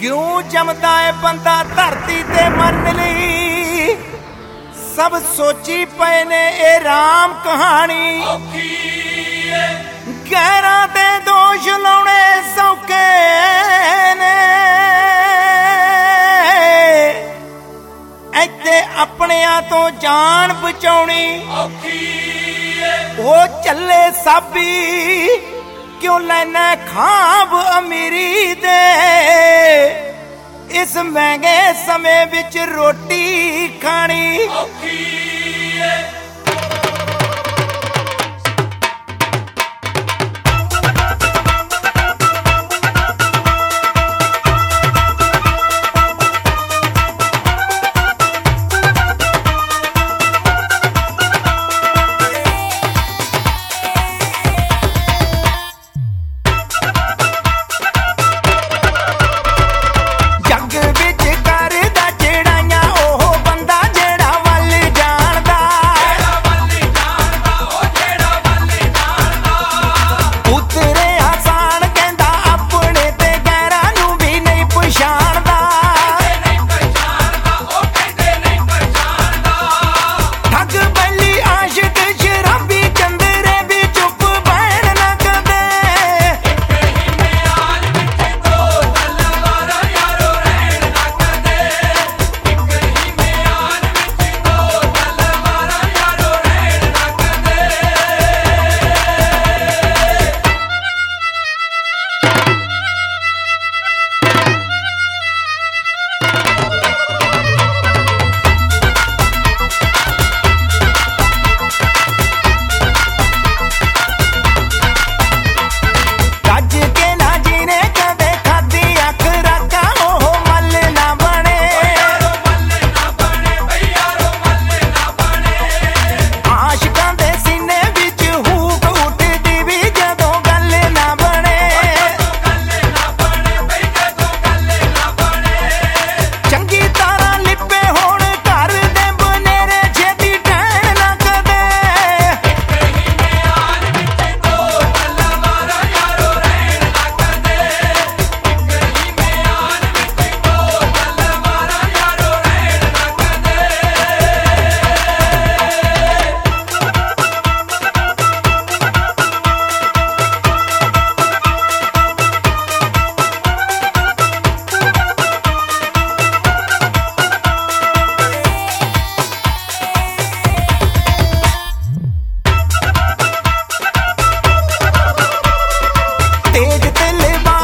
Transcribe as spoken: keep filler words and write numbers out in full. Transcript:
क्यों जमदा है बंदा धरती ते मरन लई सब सोची पे ने ए राम कहानी गैरां दे दोष लाउणे सौखे ने इत्थे अपनियां तो जान बचाउणी ओ चले साबी क्यों लैना खाब अमीरी दे इस महंगे समय विच रोटी खानी